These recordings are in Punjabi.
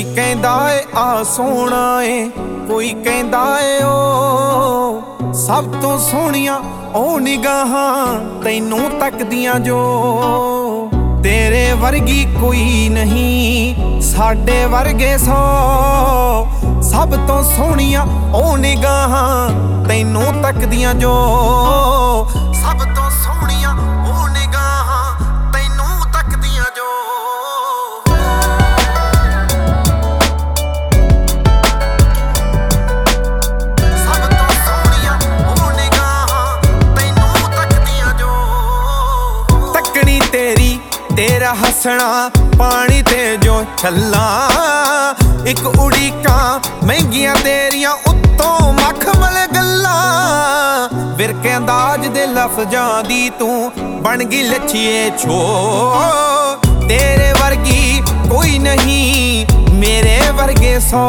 ਕੋਈ ਕਹਿੰਦਾ ਏ ਆ ਸੋਹਣਾ ਏ, ਕੋਈ ਕਹਿੰਦਾ ਏ ਓ ਸਭ ਤੋਂ ਸੋਹਣੀਆਂ ਉਹ ਨਿਗਾਹਾਂ ਤੈਨੂੰ ਤੱਕਦੀਆਂ ਜੋ। ਤੇਰੇ ਵਰਗੀ ਕੋਈ ਨਹੀਂ ਸਾਡੇ ਵਰਗੇ ਸੌ, ਸਭ ਤੋਂ ਸੋਹਣੀਆਂ ਉਹ ਨਿਗਾਹਾਂ ਤੈਨੂੰ ਤੱਕਦੀਆਂ ਜੋ। ਸਭ ਤੋਂ ਸੋਹਣੀਆਂ ਉਹ ਨਿਗਾਹਾਂ ਤੈਨੂੰ ਤੱਕਦੀਆਂ ਜੋ। ਸਭ ਤੋਂ ਸੋਹਣੀਆਂ ਉਹ ਨਿਗਾਹਾਂ ਤੈਨੂੰ ਤੱਕਦੀਆਂ ਜੋ। ਤੱਕਣੀ ਤੇਰੀ ਤੇਰਾ ਹੱਸਣਾ ਪਾਣੀ ਤੇ ਜੋ ਛੱਲਾਂ, ਇੱਕ ਉਡੀਕਾਂ ਮਹਿੰਗੀਆਂ ਤੇਰੀਆਂ ਉੱਤੋਂ ਮਖਮਲ ਗੱਲਾਂ। ਵਿਰਕੇ ਅੰਦਾਜ਼ ਦੇ ਲਫ਼ਜ਼ਾਂ ਦੀ ਤੂੰ ਬਣ ਗਈ ਲੱਛੀਏ ਛੋ। ਤੇਰੇ ਵਰਗੀ ਕੋਈ ਨਹੀਂ ਮੇਰੇ ਵਰਗੇ ਸੌ।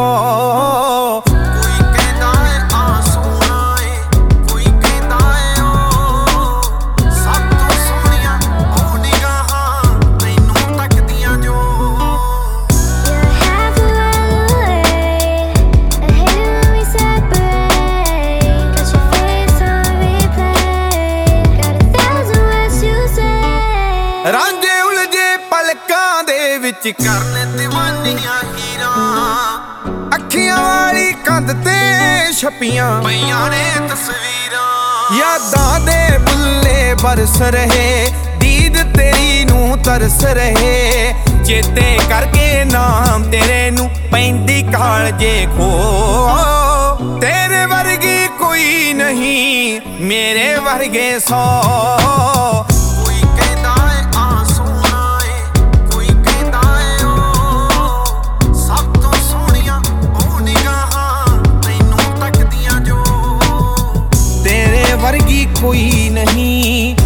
ਰਾਂਝੇ ਉਲਝੇ ਪਲਕਾਂ ਦੇ ਵਿੱਚ ਕਰਨ ਦੀਵਾਨੀਆਂ ਹੀਰਾਂ, ਅੱਖੀਆਂ ਵਾਲੀ ਕੰਧ ਤੇ ਛਪੀਆਂ ਪਈਆਂ ਨੇ ਤਸਵੀਰਾਂ। ਯਾਦਾਂ ਦੇ ਬੁੱਲੇ ਬਰਸ ਰਹੇ, ਦੀਦ ਤੇਰੀ ਨੂੰ ਤਰਸ ਰਹੇ। ਚੇਤੇ ਕਰਕੇ ਨਾਮ ਤੇਰੇ ਨੂੰ ਪੈਂਦੀ ਕਾਲਜੇ ਖੋ। ਤੇਰੇ ਵਰਗੀ ਕੋਈ ਨਹੀਂ ਮੇਰੇ ਵਰਗੇ ਸੌ। ਵਰਗੀ ਕੋਈ ਨਹੀਂ